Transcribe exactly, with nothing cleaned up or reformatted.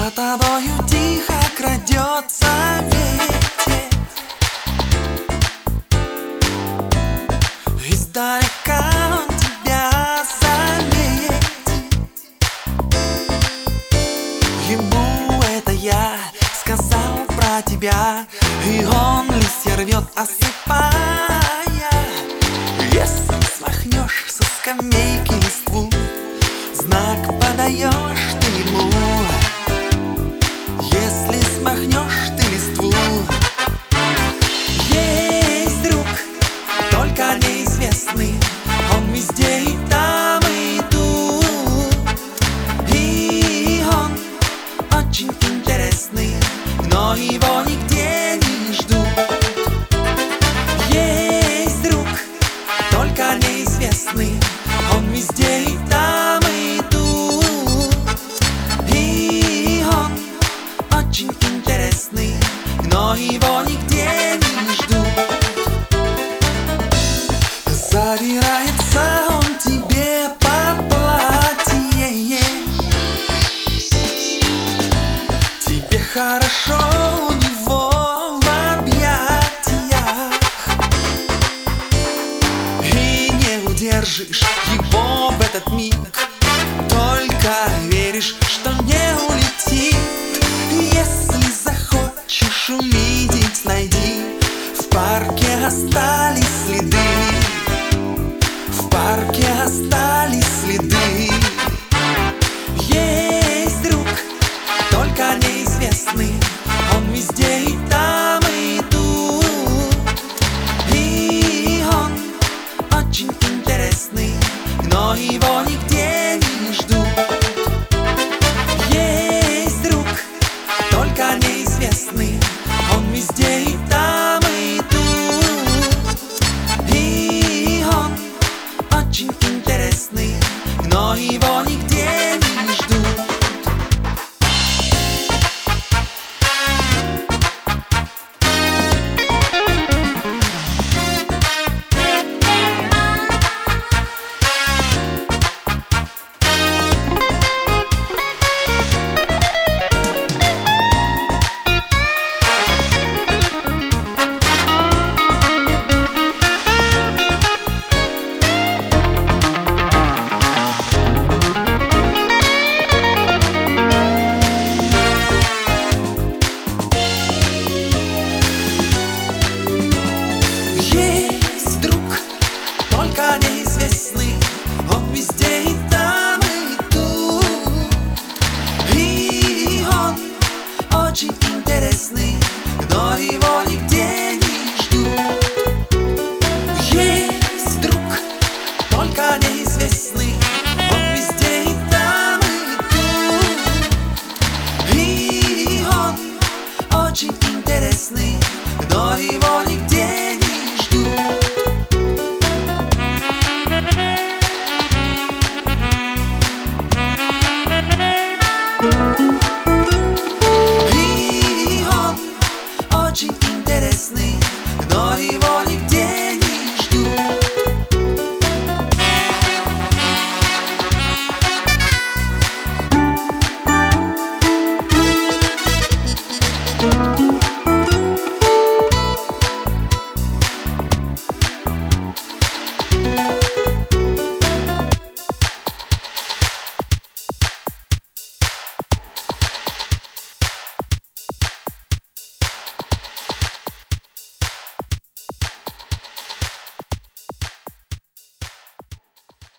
За тобою тихо крадется ветер, издалека он тебя заметит. Ему это я сказал про тебя, и он листья рвет, осыпая. Если смахнешь со скамейки листву, знак подаешь ты ему. Если смахнешь ты листву, есть друг, только неизвестный, он везде и там, и тут. И он очень интересный, но его